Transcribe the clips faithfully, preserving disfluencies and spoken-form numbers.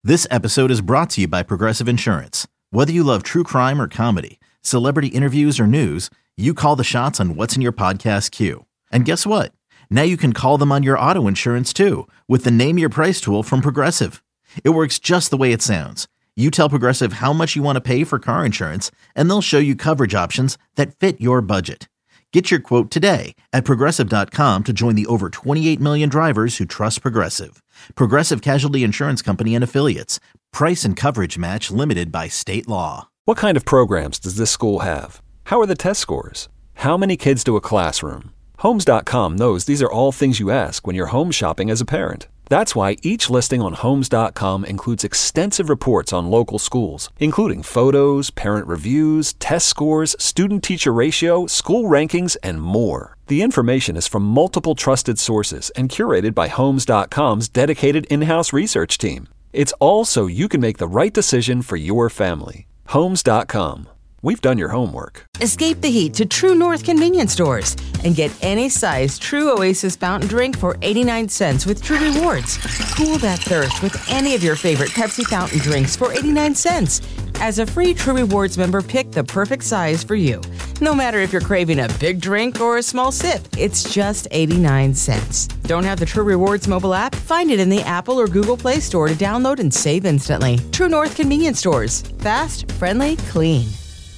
This episode is brought to you by Progressive Insurance. Whether you love true crime or comedy, celebrity interviews or news, you call the shots on what's in your podcast queue. And guess what? Now you can call them on your auto insurance too with the Name Your Price tool from Progressive. It works just the way it sounds. You tell Progressive how much you want to pay for car insurance, and they'll show you coverage options that fit your budget. Get your quote today at Progressive dot com to join the over twenty-eight million drivers who trust Progressive. Progressive Casualty Insurance Company and Affiliates. Price and coverage match limited by state law. What kind of programs does this school have? How are the test scores? How many kids to a classroom? Homes dot com knows these are all things you ask when you're home shopping as a parent. That's why each listing on Homes dot com includes extensive reports on local schools, including photos, parent reviews, test scores, student-teacher ratio, school rankings, and more. The information is from multiple trusted sources and curated by Homes dot com's dedicated in-house research team. It's all so you can make the right decision for your family. Homes dot com. We've done your homework. Escape the heat to True North convenience stores and get any size True Oasis fountain drink for eighty-nine cents with True Rewards. Cool that thirst with any of your favorite Pepsi fountain drinks for eighty-nine cents. As a free True Rewards member, pick the perfect size for you. No matter if you're craving a big drink or a small sip, it's just eighty-nine cents. Don't have the True Rewards mobile app? Find it in the Apple or Google Play Store to download and save instantly. True North convenience stores. Fast, friendly, clean.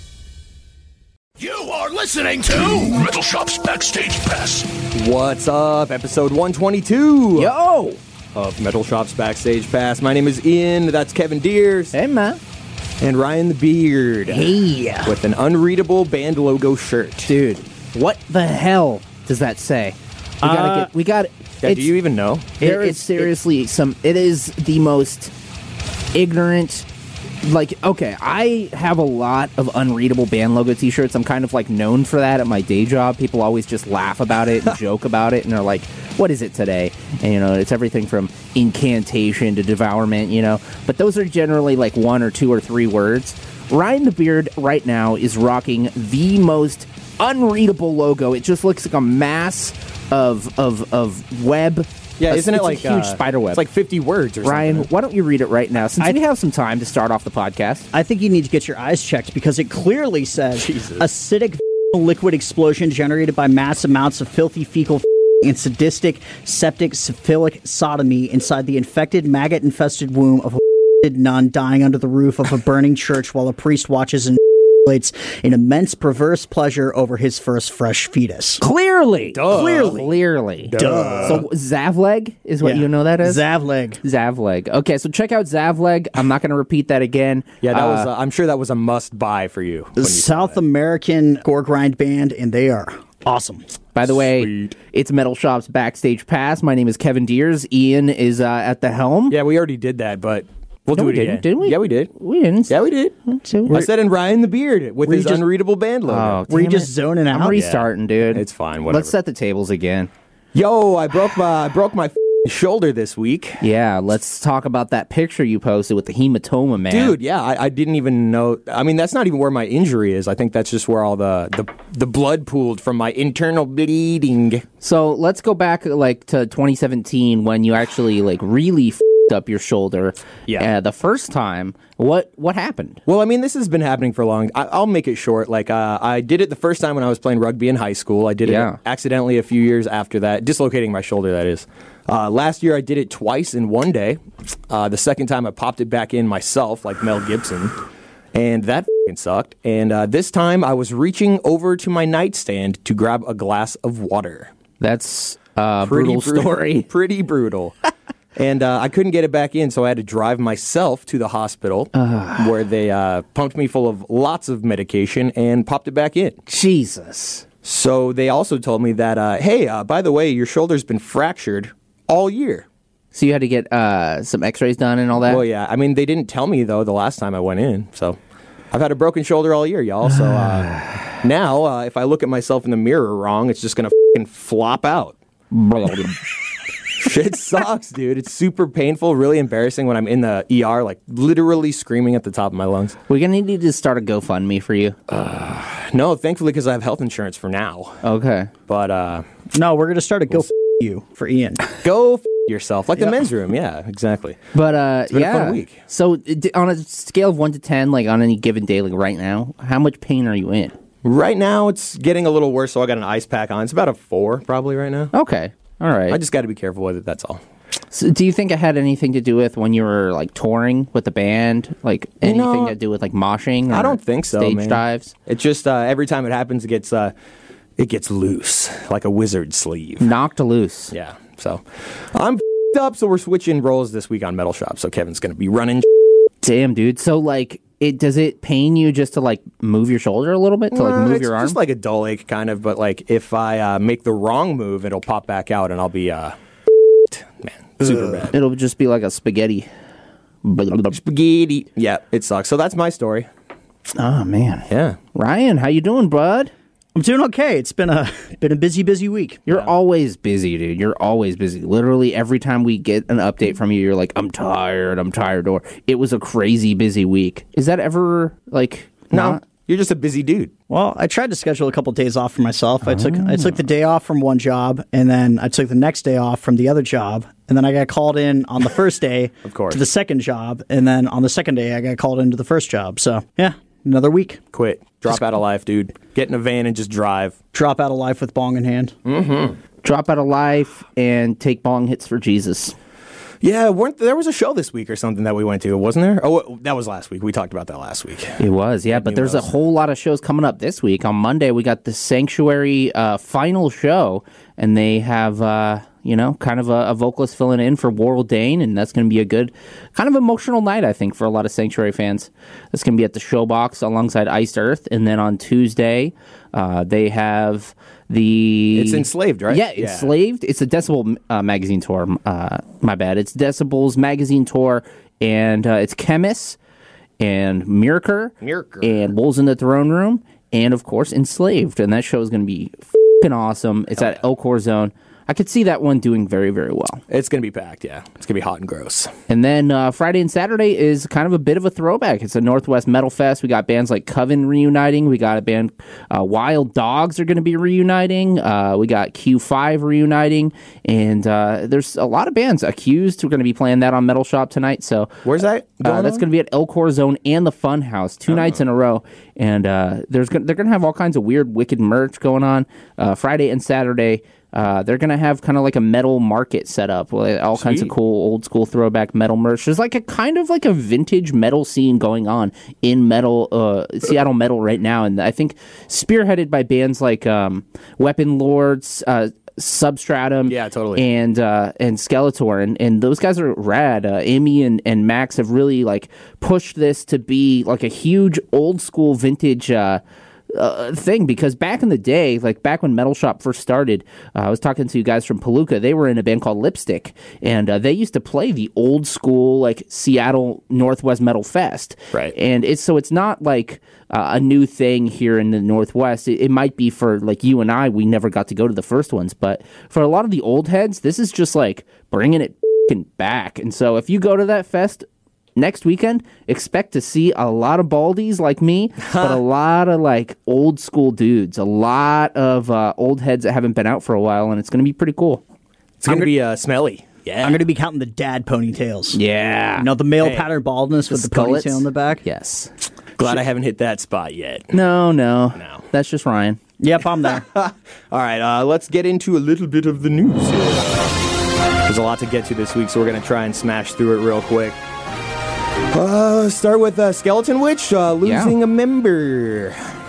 You are listening to Metal Shop's Backstage Pass. What's up? Episode one twenty-two. Yo! Of Metal Shop's Backstage Pass. My name is Ian. That's Kevin Deers. Hey, man. And Ryan the Beard. Hey. With an unreadable band logo shirt. Dude, what the hell does that say? We gotta Uh, get, we got Yeah, do you even know? There is seriously some, it is the most ignorant, like, okay, I have a lot of unreadable band logo t-shirts. I'm kind of like known for that at my day job. People always just laugh about it and joke about it, and they're like, what is it today? And, you know, it's everything from incantation to devourment, you know. But those are generally like one or two or three words. Ryan the Beard right now is rocking the most unreadable logo. It just looks like a mass of of of web. Yeah, isn't it's it like a huge uh, spider web? It's like fifty words or Ryan, something. why don't you read it right now, since I, we have some time to start off the podcast? I think you need to get your eyes checked because it clearly says Jesus. acidic liquid explosion generated by mass amounts of filthy fecal and sadistic septic syphilic sodomy inside the infected maggot-infested womb of a nun dying under the roof of a burning church while a priest watches and an immense perverse pleasure over his first fresh fetus. Clearly, Duh. clearly, clearly. Duh. So Zavleg is what Yeah. you know that as? Zavleg. Zavleg. Okay, so check out Zavleg. I'm not going to repeat that again. Yeah, that Uh, was. Uh, I'm sure that was a must-buy for you. when you saw South that. American gore grind band, and they are awesome. By the way, Sweet. it's Metal Shop's Backstage Pass. My name is Kevin Deers. Ian is uh, at the helm. Yeah, we already did that, but we'll No, do we it didn't, again. didn't we? Yeah, we did. We didn't. Yeah, we did. So- I said in Ryan the Beard with Were his you just- unreadable band logo. Oh, Were you damn just it. zoning out? I'm restarting, dude. It's fine, whatever. Let's set the tables again. Yo, I broke my I broke my shoulder this week. Yeah, let's talk about that picture you posted with the hematoma, man. Dude, yeah, I, I didn't even know. I mean, that's not even where my injury is. I think that's just where all the, the, the blood pooled from my internal bleeding. So let's go back like to twenty seventeen when you actually like really f***ed up your shoulder. Yeah. Uh, the first time. What what happened? Well, I mean, this has been happening for a long. I, I'll make it short. Like, uh, I did it the first time when I was playing rugby in high school. I did Yeah. it accidentally a few years after that, dislocating my shoulder. That is. Uh, last year, I did it twice in one day. Uh, the second time, I popped it back in myself, like Mel Gibson, and that f***ing sucked. And uh, this time, I was reaching over to my nightstand to grab a glass of water. That's a Pretty brutal bru- story. Pretty brutal. And uh, I couldn't get it back in, so I had to drive myself to the hospital where they uh, pumped me full of lots of medication and popped it back in. Jesus. So they also told me that, uh, hey, uh, by the way, your shoulder's been fractured all year. So you had to get uh, some x-rays done and all that? Well, yeah. I mean, they didn't tell me, though, the last time I went in. So I've had a broken shoulder all year, y'all. So uh, now, uh, if I look at myself in the mirror wrong, it's just going to f***ing flop out. Shit sucks, dude. It's super painful, really embarrassing when I'm in the E R, like literally screaming at the top of my lungs. We're going to need to start a GoFundMe for you. Uh, no, thankfully, because I have health insurance for now. Okay. But uh, No, we're going to start a go f- you for Ian. go f- yourself, like the men's room. Yeah, exactly. But uh, been a yeah. fun week. So d- on a scale of one to ten, like on any given day, like right now, how much pain are you in? Right now, it's getting a little worse, so I got an ice pack on. It's about a four, probably, right now. Okay, all right. I just got to be careful with it, that's all. So do you think it had anything to do with when you were like touring with the band? Like anything know, to do with like moshing? Or I don't think so, stage man. dives? It just, uh, every time it happens, it gets, uh, it gets loose, like a wizard sleeve. Knocked loose. Yeah, so I'm f***ed up, so we're switching roles this week on Metal Shop, so Kevin's going to be running. Damn, dude. So like, it does it pain you just to like move your shoulder a little bit to like Uh, move it's your arm? just like a dull ache, kind of, but like if I uh, make the wrong move, it'll pop back out, and I'll be, uh, man, super bad. It'll just be like a spaghetti. Spaghetti. Yeah, it sucks. So that's my story. Oh man. Yeah. Ryan, how you doing, bud? I'm doing okay. It's been a been a busy, busy week. You're always busy, dude. You're always busy. Literally every time we get an update from you, you're like, I'm tired, I'm tired, or it was a crazy busy week. Is that ever like No, not? you're just a busy dude. Well, I tried to schedule a couple days off for myself. I took I took the day off from one job, and then I took the next day off from the other job, and then I got called in on the first day Of course. to the second job, and then on the second day I got called into the first job. So yeah, another week. Quit. Drop out of life, dude. Get in a van and just drive. Drop out of life with bong in hand. Drop out of life and take bong hits for Jesus. Yeah, weren't there was a show this week or something that we went to, wasn't there? Oh, that was last week. We talked about that last week. It was, yeah, but there's a whole lot of shows coming up this week. On Monday, we got the Sanctuary uh, final show, and they have, uh, you know, kind of a, a vocalist filling in for Warrell Dane, and that's going to be a good, kind of emotional night, I think, for a lot of Sanctuary fans. That's going to be at the Showbox alongside Iced Earth, and then on Tuesday, uh, they have the... It's Enslaved, right? Yeah, Yeah. Enslaved. It's a Decibel uh, magazine tour. Uh, my bad. It's Decibel's magazine tour, and uh, it's Chemis and Mirror Mirror. and Wolves in the Throne Room, and of course Enslaved. And that show is going to be fucking awesome. It's at El Corazon. I could see that one doing very, very well. It's going to be packed, yeah. It's going to be hot and gross. And then uh, Friday and Saturday is kind of a bit of a throwback. It's a Northwest Metal Fest. We got bands like Coven reuniting. We got a band, uh, Wild Dogs are going to be reuniting. Uh, we got Q five reuniting. And uh, there's a lot of bands. Accused, we're going to be playing that on Metal Shop tonight. So Where's that Uh, going that's on? going to be at El Corazon and the Fun House, two nights in a row. And uh, there's gonna, they're going to have all kinds of weird, wicked merch going on uh, Friday and Saturday. Uh, they're going to have kind of like a metal market set up with all kinds of Sweet. cool old school throwback metal merch. There's like a kind of like a vintage metal scene going on in metal, uh, Seattle metal right now. And I think spearheaded by bands like um, Weapon Lords, uh, Substratum, Yeah, totally. and uh, and Skeletor, and, and those guys are rad. Uh, Amy and, and Max have really like pushed this to be like a huge old school vintage uh, uh, thing, because back in the day, like back when Metal Shop first started, uh, I was talking to you guys from Palooka. They were in a band called Lipstick, and uh, they used to play the old school like Seattle Northwest Metal Fest. Right. And it's so it's not like uh, a new thing here in the Northwest. It, it might be for like you and I. We never got to go to the first ones, but for a lot of the old heads, this is just like bringing it f***ing back. And so if you go to that fest next weekend, expect to see a lot of baldies like me, but a lot of like old school dudes, a lot of uh, old heads that haven't been out for a while, and it's going to be pretty cool. It's going to be uh, smelly. Yeah. I'm going to be counting the dad ponytails. Yeah. You know, the male Hey. pattern baldness with the Skullets? ponytail in the back? Yes. Glad I haven't hit that spot yet. No, no. No. That's just Ryan. Yep, I'm there. All right, uh, let's get into a little bit of the news here. There's a lot to get to this week, so we're going to try and smash through it real quick. Uh, start with uh, Skeleton Witch uh, losing Yeah. a member.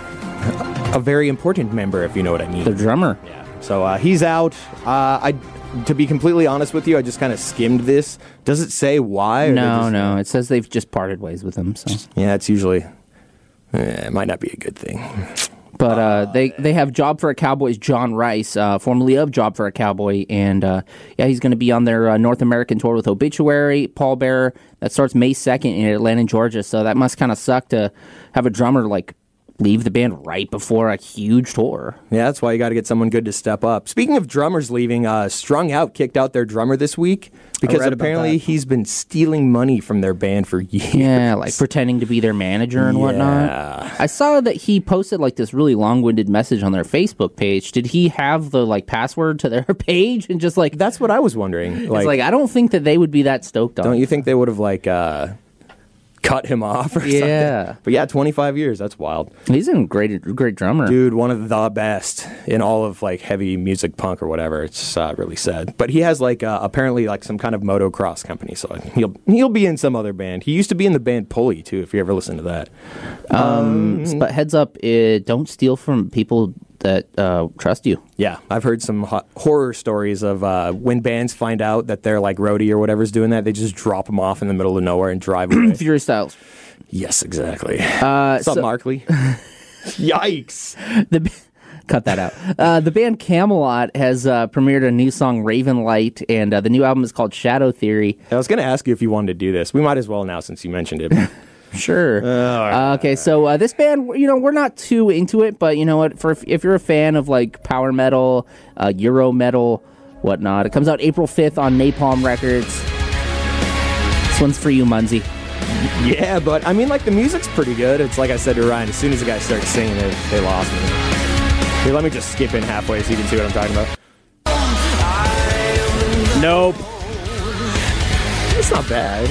A very important member, if you know what I mean. The drummer. Yeah. So uh, he's out. Uh, I, to be completely honest with you, I just kind of skimmed this. Does it say why? or they No, just- no. It says they've just parted ways with him. So, Yeah, it's usually... Eh, it might not be a good thing. but uh, they they have Job for a Cowboy's John Rice, uh, formerly of Job for a Cowboy, and uh, yeah, he's going to be on their uh, North American tour with Obituary, Paul Bearer. That starts May second in Atlanta, Georgia. So that must kind of suck to have a drummer like leave the band right before a huge tour. Yeah, that's why you got to get someone good to step up. Speaking of drummers leaving, uh, Strung Out kicked out their drummer this week because apparently he's been stealing money from their band for years. Yeah, like pretending to be their manager and Yeah. whatnot. I saw that he posted like this really long-winded message on their Facebook page. Did he have the like password to their page and just like That's what I was wondering. it's like I don't think that they would be that stoked on. Don't you think they would have like uh, cut him off or Yeah. something? But yeah, twenty-five years. That's wild. He's a great, great drummer. Dude, one of the best in all of like heavy music, punk or whatever. It's uh, really sad. But he has like uh, apparently like some kind of motocross company, so he'll he'll be in some other band. He used to be in the band Pulley too. If you ever listen to that. Um, but heads up, uh, don't steal from people that uh, trust you. Yeah, I've heard some ho- horror stories of uh, when bands find out that their like roadie or whatever's doing that, they just drop them off in the middle of nowhere and drive away. Fury Styles. Yes, exactly. Uh, What's up, so- Markley? Yikes. The cut that out. Uh, the band Camelot has uh, premiered a new song, Raven Light, and uh, the new album is called Shadow Theory. I was going to ask you if you wanted to do this. We might as well now since you mentioned it. Sure. Uh, okay, so uh, this band, you know, we're not too into it, but you know what? For if, if you're a fan of like power metal, uh, Euro metal, whatnot, it comes out April fifth on Napalm Records. This one's for you, Munzie. Yeah, but I mean, like the music's pretty good. It's like I said to Ryan. As soon as the guy starts singing, they, they lost me. Here, let me just skip in halfway so you can see what I'm talking about. Nope. It's not bad.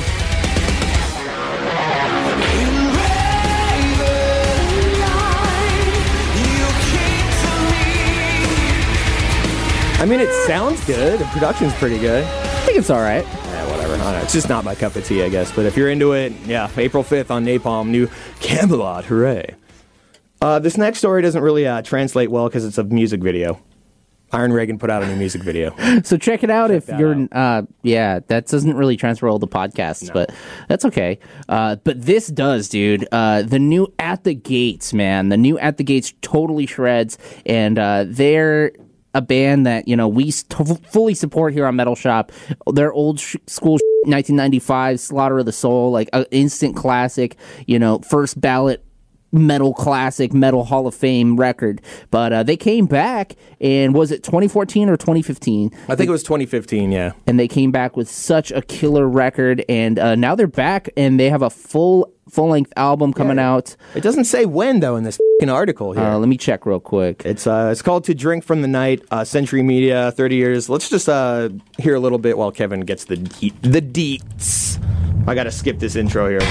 I mean, it sounds good. The production's pretty good. I think it's all right. Yeah, whatever. I don't know. It's just not my cup of tea, I guess. But if you're into it, yeah, April fifth on Napalm, new Camelot, hooray. Uh, this next story doesn't really uh, translate well because it's a music video. Iron Reagan put out a new music video. So check it out Check if that you're, out. uh, yeah, that doesn't really transfer all the podcasts, No. but that's okay. Uh, but this does, dude. Uh, the new At the Gates, man. The new At the Gates totally shreds, and uh, they're a band that, you know, we st- fully support here on Metal Shop. Their old sh- school sh- nineteen ninety-five Slaughter of the Soul, like an instant classic, you know, first ballot metal classic, metal Hall of Fame record. But uh, they came back, and was it twenty fourteen or twenty fifteen? I think it was twenty fifteen, yeah. And they came back with such a killer record, and uh, now they're back, and they have a full full-length album coming Yeah. out. It doesn't say when, though, in this f***ing article here. Uh, let me check real quick. It's uh, it's called To Drink from the Night, uh, Century Media, thirty years. Let's just uh, hear a little bit while Kevin gets the de- the deets. I gotta skip this intro here.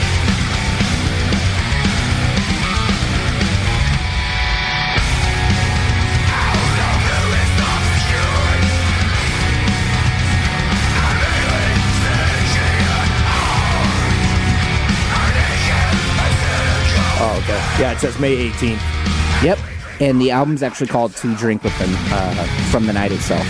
Oh, okay. Yeah, it says May eighteenth. Yep. And the album's actually called To Drink with Them uh, from the Night itself.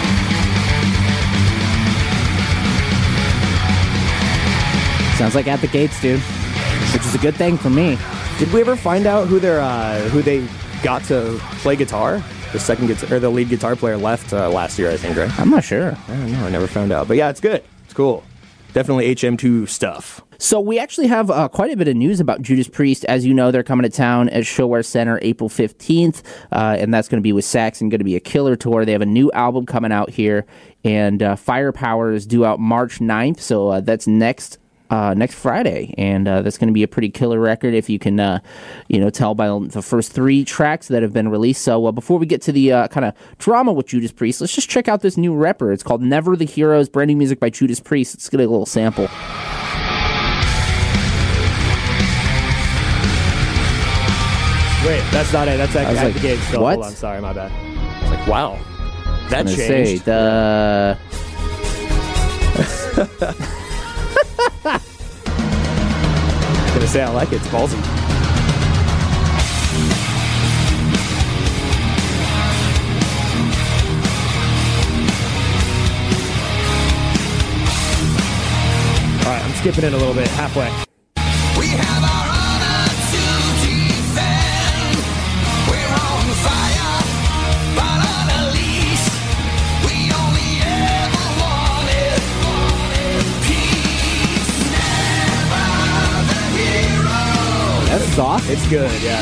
Sounds like At the Gates, dude. Which is a good thing for me. Did we ever find out who their uh, who they got to play guitar? The second guitar or the lead guitar player left uh, last year, I think, right? I'm not sure. I don't know. I never found out. But yeah, it's good. It's cool. Definitely H M two stuff. So we actually have uh, quite a bit of news about Judas Priest. As you know, they're coming to town at Showware Center April fifteenth, uh, and that's going to be with Saxon, going to be a killer tour. They have a new album coming out here, and uh, Firepower is due out March ninth, so uh, that's next uh, next Friday, and uh, that's going to be a pretty killer record if you can, uh, you know, tell by the first three tracks that have been released. So uh, before we get to the uh, kind of drama with Judas Priest, let's just check out this new rapper. It's called Never the Heroes, brand new music by Judas Priest. Let's get a little sample. Wait, that's not it. That's I was at like, the gate still. what? Hold on, sorry, my bad. It's like, wow, that I'm gonna changed. say, the I'm gonna say I like it. It's ballsy. All right, I'm skipping it a little bit, halfway. We have our honor to defend. We're on fire, but on a leash. We only ever wanted peace. Never the hero. That's Soft? It's good, yeah.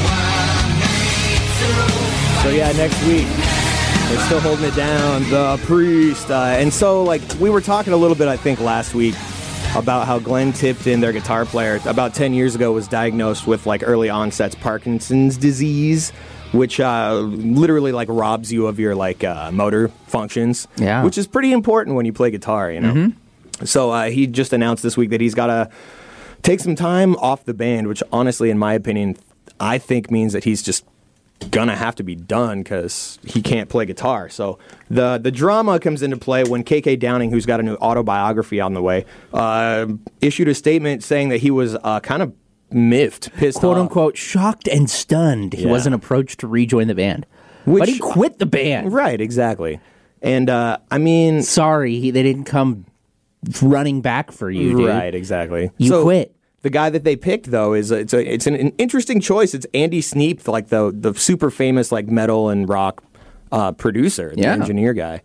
So yeah, next week, they're still holding it down, The Priest. Uh, and so, like, we were talking a little bit, I think, last week about how Glenn Tipton, their guitar player, about ten years ago was diagnosed with, like, early onset Parkinson's disease, which uh, literally, like, robs you of your, like, uh, motor functions. Yeah. Which is pretty important when you play guitar, you know? Mm-hmm. So uh, he just announced this week that he's got to take some time off the band, which honestly, in my opinion, I think means that he's just gonna have to be done because he can't play guitar. So the the drama comes into play when K K Downing, who's got a new autobiography on the way, uh, issued a statement saying that he was uh, kind of miffed, pissed Quote off. unquote, shocked and stunned. He Yeah. wasn't approached to rejoin the band. Which- but he quit the band. Right, exactly. And uh, I mean, Sorry, he, they didn't come running back for you, dude. right, exactly. You So, quit. The guy that they picked, though, is a, it's a, it's an, an interesting choice. It's Andy Sneap, like the the super famous like metal and rock uh, producer, the Yeah. engineer guy.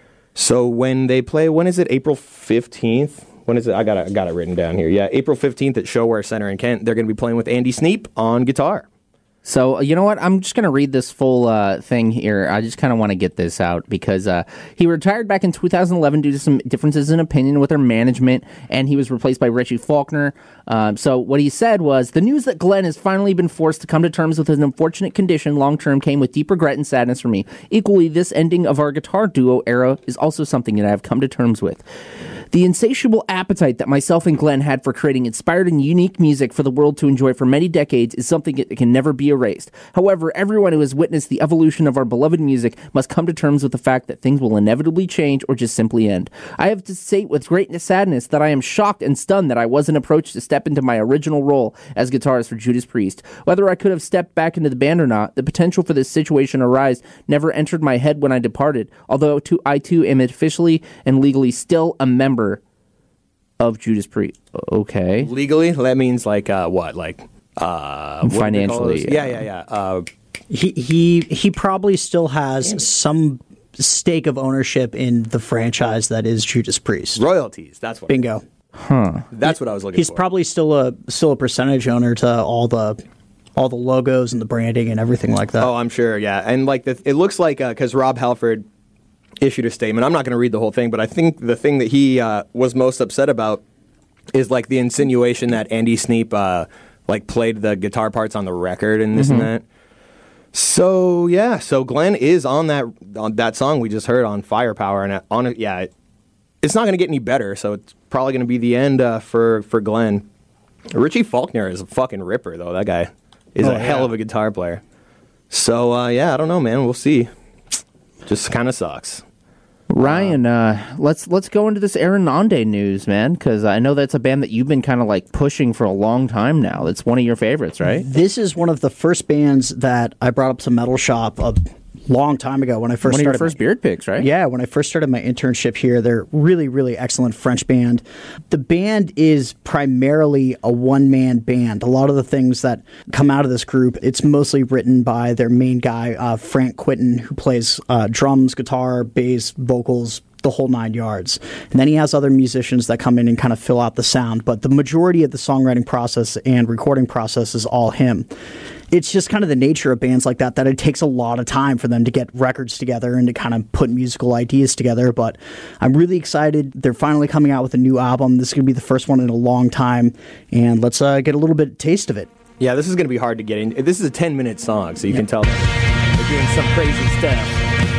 So when they play, when is it? April fifteenth. When is it? I got it, I got it written down here. Yeah, April fifteenth at Showware Center in Kent. They're going to be playing with Andy Sneap on guitar. So, you know what? I'm just going to read this full uh, thing here. I just kind of want to get this out because uh, he retired back in two thousand eleven due to some differences in opinion with their management, and he was replaced by Richie Faulkner. Um, so what he said was, the news that Glenn has finally been forced to come to terms with an unfortunate condition long-term came with deep regret and sadness for me. Equally, this ending of our guitar duo era is also something that I have come to terms with. The insatiable appetite that myself and Glenn had for creating inspired and unique music for the world to enjoy for many decades is something that can never be erased. However, everyone who has witnessed the evolution of our beloved music must come to terms with the fact that things will inevitably change or just simply end. I have to say with great sadness that I am shocked and stunned that I wasn't approached to step into my original role as guitarist for Judas Priest. Whether I could have stepped back into the band or not, the potential for this situation to arise never entered my head when I departed, although to, I too am officially and legally still a member of Judas Priest. Okay. Legally, that means like uh, what? Like uh, what do they call Financially, those? Yeah, yeah, yeah. Uh, He he he probably still has some stake of ownership in the franchise that is Judas Priest. royalties. That's what. Bingo. That's what I was looking He's for. probably still a still a percentage owner to all the all the logos and the branding and everything like that. Oh, I'm sure. Yeah, and like the, it looks like because uh, Rob Halford issued a statement. I'm not going to read the whole thing, but I think the thing that he uh, was most upset about is like the insinuation that Andy Sneap uh, like played the guitar parts on the record and this Mm-hmm. and that. So yeah, so Glenn is on that on that song we just heard on Firepower, and on it, yeah, it, it's not going to get any better. So it's probably going to be the end uh, for for Glenn. Richie Faulkner is a fucking ripper, though. That guy is Oh, a yeah. hell of a guitar player. So uh, yeah, I don't know, man. We'll see. Just kind of sucks. Ryan, uh, let's let's go into this Aaron Nande news, man, because I know that's a band that you've been kind of like pushing for a long time now. It's one of your favorites, right? This is one of the first bands that I brought up to Metal Shop a long time ago when I first One of your started. first my- beard picks, right? Yeah, when I first started my internship here, they're really, really excellent French band. The band is primarily a one-man band. A lot of the things that come out of this group, it's mostly written by their main guy, uh, Frank Quinton, who plays uh, drums, guitar, bass, vocals, the whole nine yards. And then he has other musicians that come in and kind of fill out the sound, but the majority of the songwriting process and recording process is all him. It's just kind of the nature of bands like that, that it takes a lot of time for them to get records together and to kind of put musical ideas together. But I'm really excited. They're finally coming out with a new album. This is going to be the first one in a long time. And let's uh, get a little bit of taste of it. Yeah, this is going to be hard to get in. This is a ten minute song, so you can tell that they're doing some crazy stuff.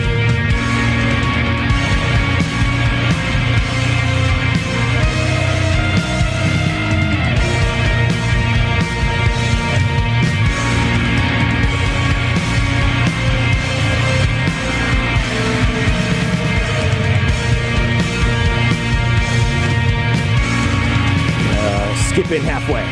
Skip in halfway.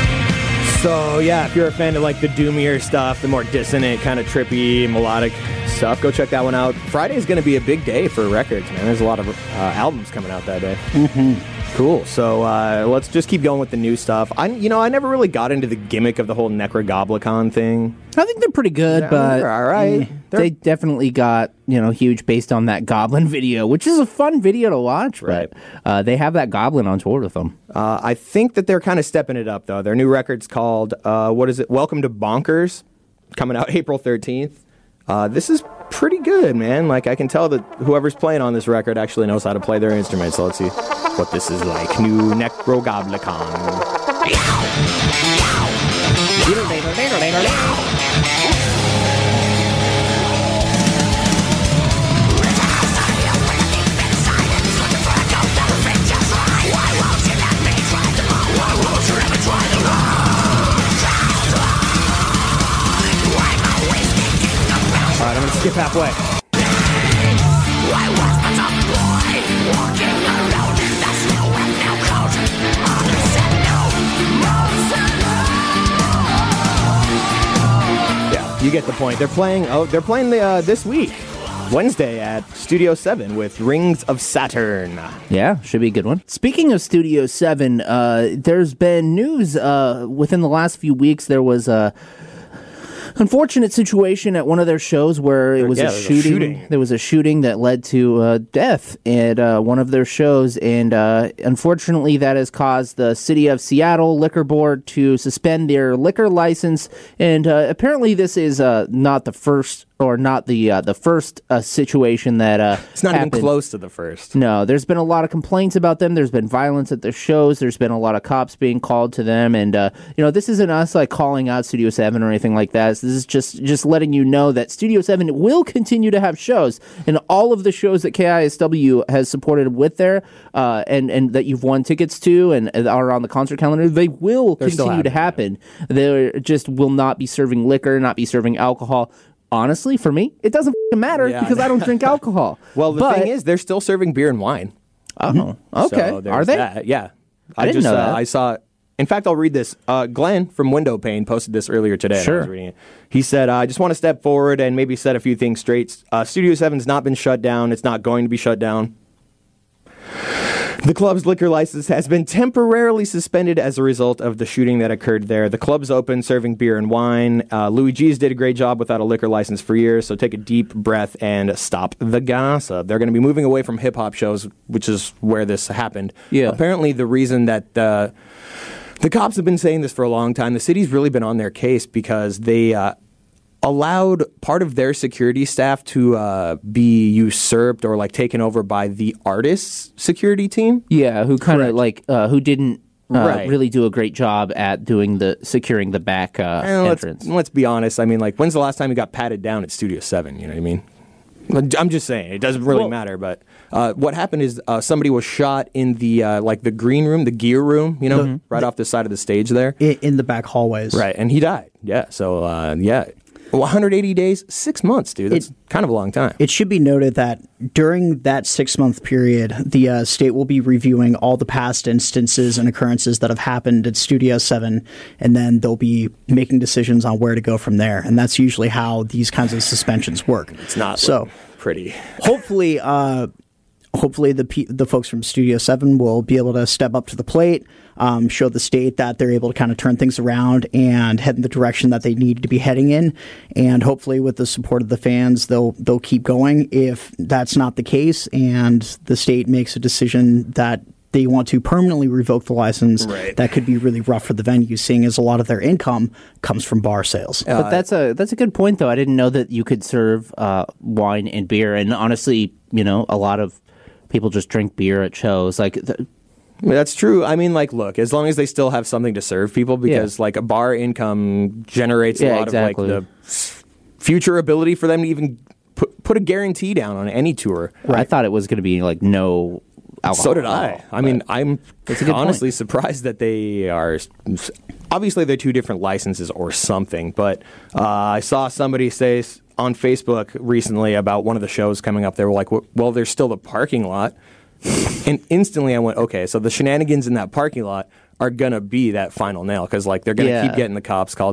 So yeah, if you're a fan of like the doomier stuff, the more dissonant, kind of trippy, melodic stuff. Go check that one out. Friday is going to be a big day for records, man. There's a lot of uh, albums coming out that day. Mm-hmm. Cool. So uh, let's just keep going with the new stuff. I, you know, I never really got into the gimmick of the whole Necrogoblicon thing. I think they're pretty good, Yeah, but they're all right. eh, They're- they definitely got, you know, huge based on that Goblin video, which is a fun video to watch. Right. But uh, they have that Goblin on tour with them. Uh, I think that they're kind of stepping it up, though. Their new record's called, uh, what is it? Welcome to Bonkers, coming out April thirteenth. Uh, this is pretty good, man. Like, I can tell that whoever's playing on this record actually knows how to play their instrument. So let's see what this is like. New Necrogoblicon. All right, I'm going to skip halfway. Yeah, you get the point. They're playing. Oh, they're playing the uh, this week, Wednesday at Studio Seven with Rings of Saturn. Yeah, should be a good one. Speaking of Studio seven, uh, there's been news uh, within the last few weeks. There was a unfortunate situation at one of their shows where it was Yeah, a there was a shooting. shooting. There was a shooting that led to uh, death at uh, one of their shows, and uh, unfortunately, that has caused the City of Seattle Liquor Board to suspend their liquor license. And uh, apparently, this is uh, not the first, or not the uh, the first uh, situation that uh, It's not happened. even close to the first. No, there's been a lot of complaints about them. There's been violence at their shows. There's been a lot of cops being called to them, and uh, you know, this isn't us like calling out Studio Seven or anything like that. This is just just letting you know that Studio Seven will continue to have shows, and all of the shows that K I S W has supported with there, uh, and and that you've won tickets to and, and are on the concert calendar, they will They're still continue to happen. They just will not be serving liquor, not be serving alcohol. Honestly, for me, it doesn't f***ing matter Yeah. because I don't drink alcohol. Well, the But- thing is, they're still serving beer and wine. Oh, okay. So there's Are they? that. Yeah. I didn't just, know uh, that. I saw. In fact, I'll read this. Uh, Glenn from Window Pane posted this earlier today. and I Sure. was reading it. He said, uh, "I just want to step forward and maybe set a few things straight. Uh, Studio Seven's not been shut down. It's not going to be shut down. The club's liquor license has been temporarily suspended as a result of the shooting that occurred there. The club's open, serving beer and wine. Uh, Louis G's did a great job without a liquor license for years, so take a deep breath and stop the gossip. They're going to be moving away from hip-hop shows, which is where this happened. Yeah. Apparently, the reason that uh, the cops have been saying this for a long time, the city's really been on their case because they uh, allowed part of their security staff to uh, be usurped or like taken over by the artists' security team. Yeah, who kind of Correct. like uh, who didn't uh, Right. really do a great job at doing the securing the back uh, And let's, entrance. let's be honest. I mean, like, when's the last time you got patted down at Studio Seven? You know what I mean? I'm just saying it doesn't really Well- matter. But uh, what happened is uh, somebody was shot in the uh, like the green room, the gear room. You know, Mm-hmm. right off the side of the stage there. in, in the back hallways. Right, and he died. Yeah. So uh, yeah, one hundred eighty days, six months, dude. That's kind of a long time. It should be noted that during that six month period, the uh, state will be reviewing all the past instances and occurrences that have happened at Studio seven, and then they'll be making decisions on where to go from there. And that's usually how these kinds of suspensions work. It's not so. looking pretty. Hopefully, uh, hopefully the pe- the folks from Studio Seven will be able to step up to the plate, um, show the state that they're able to kind of turn things around and head in the direction that they need to be heading in. And hopefully, with the support of the fans, they'll they'll keep going. If that's not the case, and the state makes a decision that they want to permanently revoke the license, Right. that could be really rough for the venue, seeing as a lot of their income comes from bar sales. But that's a that's a good point, though. I didn't know that you could serve uh, wine and beer, and honestly, you know, a lot of people just drink beer at shows. Like, the, That's true. I mean, like, look, as long as they still have something to serve people, because like a bar income generates a Yeah, lot exactly. of like the s- future ability for them to even put put a guarantee down on any tour. I thought it was going to be like no alcohol. So did at I. all, I mean, but- I'm That's a good honestly point. surprised that they are. Obviously, they're two different licenses or something. But uh, I saw somebody say s- on Facebook recently about one of the shows coming up. They were like, "Well, there's still the parking lot," and instantly I went, "Okay, so the shenanigans in that parking lot are gonna be that final nail because like they're gonna Yeah. keep getting the cops called."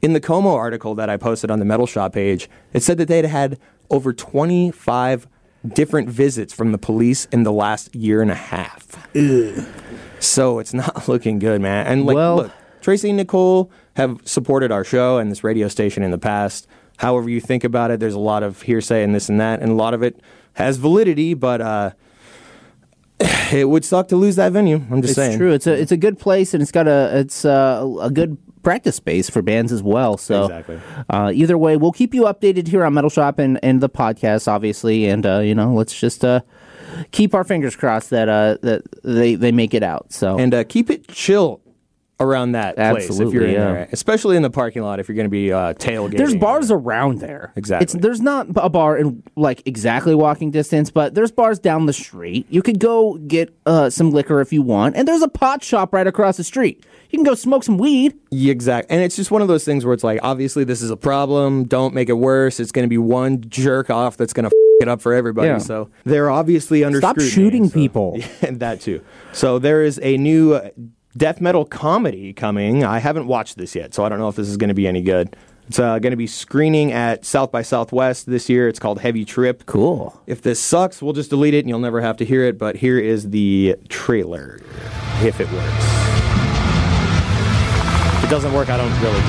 In the Como article that I posted on the Metal Shop page, it said that they'd had over twenty-five different visits from the police in the last year and a half. Ugh. So it's not looking good, man. And like, Well- look, Tracy and Nicole have supported our show and this radio station in the past. However you think about it, there's a lot of hearsay and this and that, and a lot of it has validity, but uh, it would suck to lose that venue. I'm just It's saying. true. It's a it's a good place, and it's got a it's uh, a good practice space for bands as well. So Exactly. uh, either way, we'll keep you updated here on Metal Shop and, and the podcast, obviously. And uh, you know, let's just uh, keep our fingers crossed that uh, that they they make it out. So And uh, keep it chill around that place if Absolutely, you're in yeah. there, especially in the parking lot if you're going to be uh, tailgating. there's bars around there. Exactly. It's, there's not a bar in like exactly walking distance, but there's bars down the street. You could go get uh, some liquor if you want, and there's a pot shop right across the street. You can go smoke some weed. Yeah, exact. And it's just one of those things where it's like, obviously this is a problem. Don't make it worse. It's going to be one jerk off that's going to f- it up for everybody. Yeah. So they're obviously under Stop scrutiny, shooting so- people. Yeah, and that too. So there is a new uh, death metal comedy coming. I haven't watched this yet, so I don't know if this is going to be any good. It's uh, going to be screening at South by Southwest this year. It's called Heavy Trip. Cool. If this sucks, we'll just delete it and you'll never have to hear it. But here is the trailer, if it works. If it doesn't work, I don't really.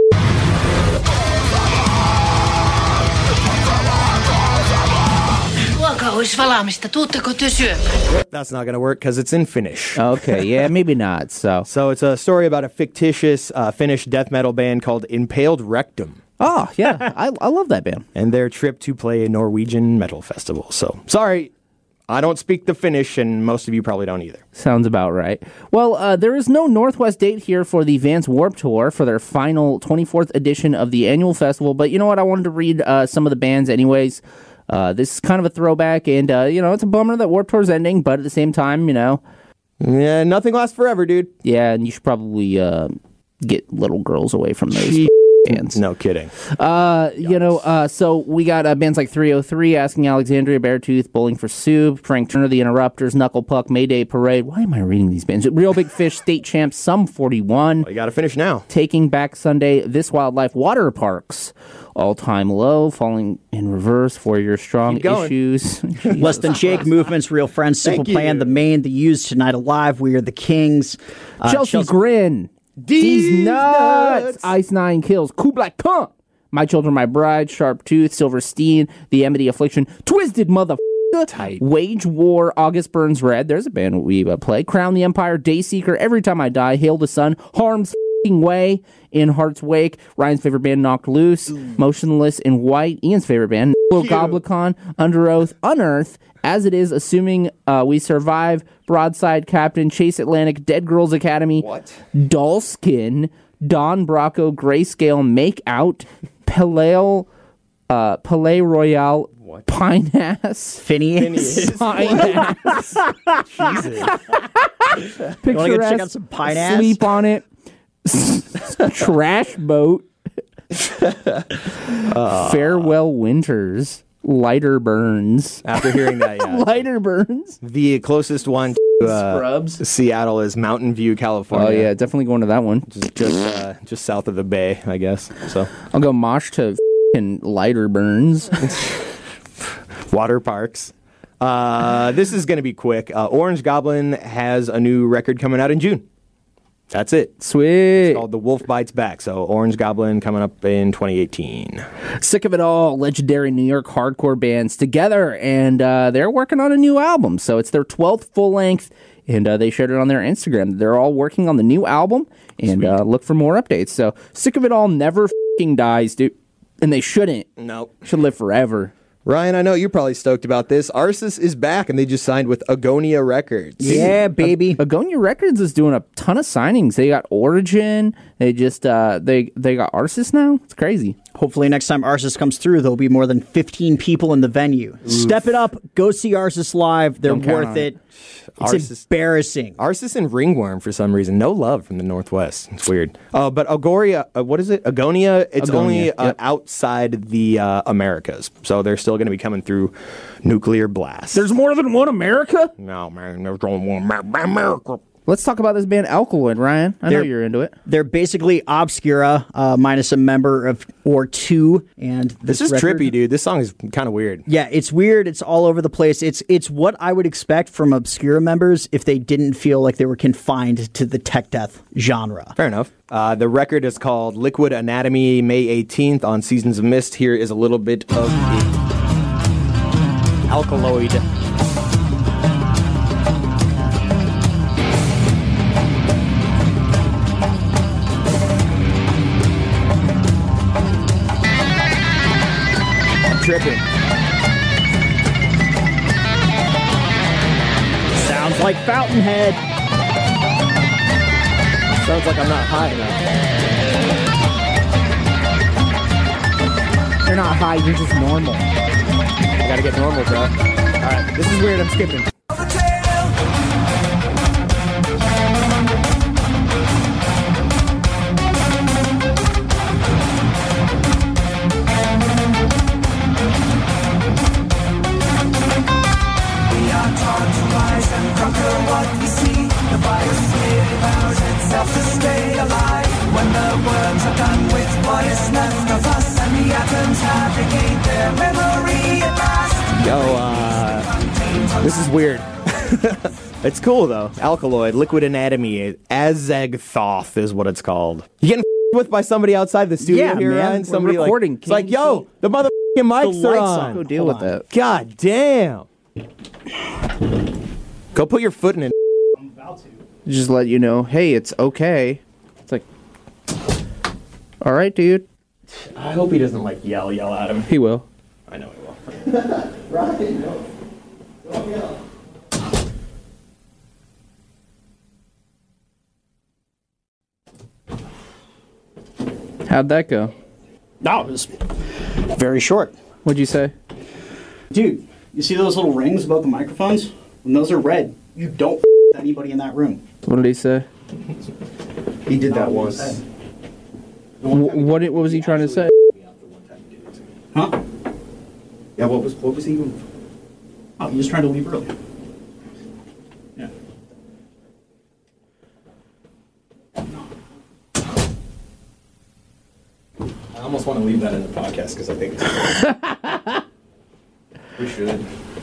Ruoka olisi valaamista. Tuutteko te syömään? Yep, that's not going to work because it's in Finnish. Okay, yeah, maybe not. So, So it's a story about a fictitious uh, Finnish death metal band called Impaled Rectum oh yeah, I I love that band. and their trip to play a Norwegian metal festival. So sorry, I don't speak the Finnish, and most of you probably don't either. Sounds about right. Well, uh, there is no Northwest date here for the Vance Warped Tour for their final twenty-fourth edition of the annual festival. But you know what? I wanted to read uh, some of the bands anyways. Uh, this is kind of a throwback, and, uh, you know, it's a bummer that Warped Tour's ending, but at the same time, you know, Yeah, nothing lasts forever, dude. yeah, and you should probably uh, get little girls away from those Gee. bands. No kidding. Uh, you know, uh, so we got uh, bands like three oh three, Asking Alexandria, Beartooth, Bowling for Soup, Frank Turner, The Interrupters, Knuckle Puck, Mayday Parade. Why am I reading these bands? Real Big Fish, State Champs, Sum forty-one, Well, you got to finish now. Taking Back Sunday, This Wildlife, Water Parks, All Time Low, Falling in Reverse, Four Year Strong, Keep going. Issues. Less Than Jake, Movements, Real Friends, Simple Thank Plan, you. The Main, The Used, Tonight Alive, We Are the Kings, uh, Chelsea, Grin, D's Nuts, Ice Nine Kills, Kublai Khan, My Children, My Bride, Sharp Tooth, Silverstein, The Amity Affliction, Twisted Motherfucker, Tight. Wage War, August Burns Red, there's a band we uh, play, Crown the Empire, Dayseeker, Every Time I Die, Hail the Sun, Harm's F***ing Way, In Heart's Wake, Ryan's favorite band, Knocked Loose, Motionless in White, Ian's favorite band, Goblicon, Under Oath, Unearth, As It Is, Assuming uh, We Survive, Broadside Captain, Chase Atlantic, Dead Girls Academy, What? Dollskin, Don Bracco, Grayscale, Make Out, Palais, uh, Palais Royale, Pine Ass, Phineas. Pine Ass, You want to go check Picturesque, out some Pine Ass? Sleep on It, Trash Boat, Farewell Winters, Lighter Burns, After hearing that, yeah. Lighter Burns, The closest one to uh, Scrubs. Seattle is Mountain View, California. Oh yeah, definitely going to that one. Just just, uh, just south of the bay, I guess. So I'll go mosh to f***ing Lighter Burns. water parks. Uh, this is going to be quick. Uh, Orange Goblin has a new record coming out in June. That's it. Sweet. It's called The Wolf Bites Back. So Orange Goblin coming up in twenty eighteen. Sick of It All, legendary New York hardcore bands together, and uh, they're working on a new album. So it's their twelfth full length, and uh, they shared it on their Instagram. They're all working on the new album, and uh, look for more updates. So Sick of It All never f***ing dies, dude, and they shouldn't. Nope. Should live forever. Ryan, I know you're probably stoked about this. Arsis is back, and they just signed with Agonia Records. Yeah, baby. Agonia Records is doing a ton of signings. They got Origin. They just uh, they they got Arsis now. It's crazy. Hopefully next time Arsis comes through, there'll be more than fifteen people in the venue. Step it up. Go see Arsis live. They're Don't count worth on it. it. It's Arsis- embarrassing. Arsis and Ringworm, for some reason. No love from the Northwest. It's weird. Uh, but Agoria, uh, what is it? Agonia, it's Agonia, only uh, yep. outside the uh, Americas. So they're still going to be coming through Nuclear Blast. There's more than one America. No, man, there's only one Amer- America. Let's talk about this band Alkaloid, Ryan. I know They're- you're into it. They're basically Obscura, uh, minus a member of or two. And This this, is record- trippy, dude. This song is kind of weird. Yeah, it's weird. It's all over the place. It's it's what I would expect from Obscura members if they didn't feel like they were confined to the tech death genre. Fair enough. Uh, the record is called Liquid Anatomy, May eighteenth on Seasons of Mist. Here is a little bit of the Alkaloid. Tripping. Sounds like Fountainhead. Sounds like I'm not high enough. You're not high, you're just normal. I gotta get normal, bro. Alright, this is weird. I'm skipping. Yo, uh, this is weird. It's cool though. Alkaloid, Liquid Anatomy, Azagthoth is what it's called. You getting with by somebody outside the studio Yeah, here, man. Ryan? We're Somebody like- recording. it's like, Can't you yo, see? the motherfucking mics The are lights on. on. Go deal Hold with on. that. God damn. Go put your foot in it. Just let you know, hey, it's okay. It's like, all right, dude. I hope he doesn't like yell, yell at him. He will. I know he will. Ryan, no. Don't yell. How'd that go? No, it was very short. What'd you say? Dude, you see those little rings above the microphones? When those are red, you don't f- with anybody in that room. What did he say? He did that Um, once. Wh- what, did- what was he trying to say? Huh? Yeah, what was what was he even? Oh, he was trying to leave early. Yeah. I almost want to leave that in the podcast because I think it's we should.